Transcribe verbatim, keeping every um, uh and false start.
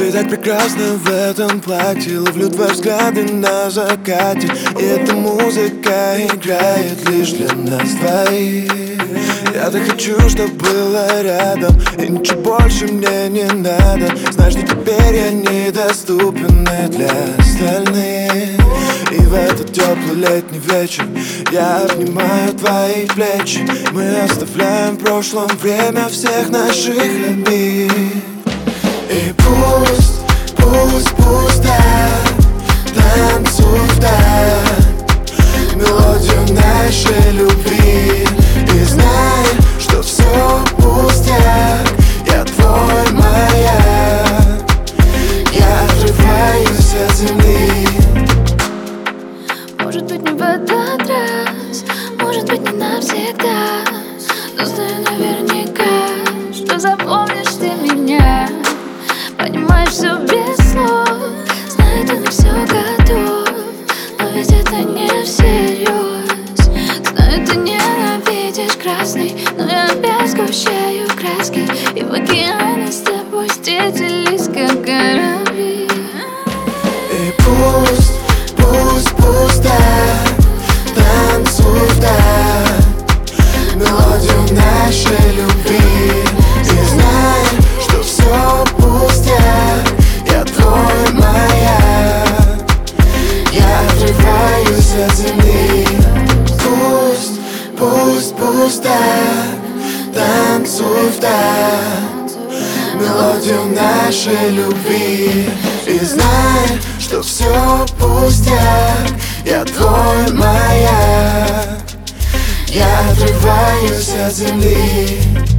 Ты так прекрасна в этом платье. Ловлю твои взгляды на закате. И эта музыка играет лишь для нас двоих. Я так хочу, чтоб было рядом, и ничего больше мне не надо. Знаешь, что теперь я недоступен и для остальных. И в этот теплый летний вечер я обнимаю твои плечи. Мы оставляем в прошлом время всех наших обид. И пусть, пусть, пусть так, танцуй вдаль мелодию нашей любви. И знай, что все пустяк, я твой маяк, я отрываюсь от земли. Может быть, не в этот раз, может быть, не навсегда, но знаю наверняка, что запомнишь ты меня. Понимаешь все без слов, знаю, ты на все готов, но ведь это не всерьез. Знаю, ты ненавидишь красный, но я опять сгущаю краски, и в океане с тобой встретились как корабли. И пусть, пусть, пусть так, танцуй вдаль мелодию нашей любви. И знай, что все пустяк, я твой маяк, я отрываюсь от земли. Пусть, пусть, пусть так, танцуй вдаль мелодию нашей любви. И знай, что все пустяк, я твой маяк, я отрываюсь от земли.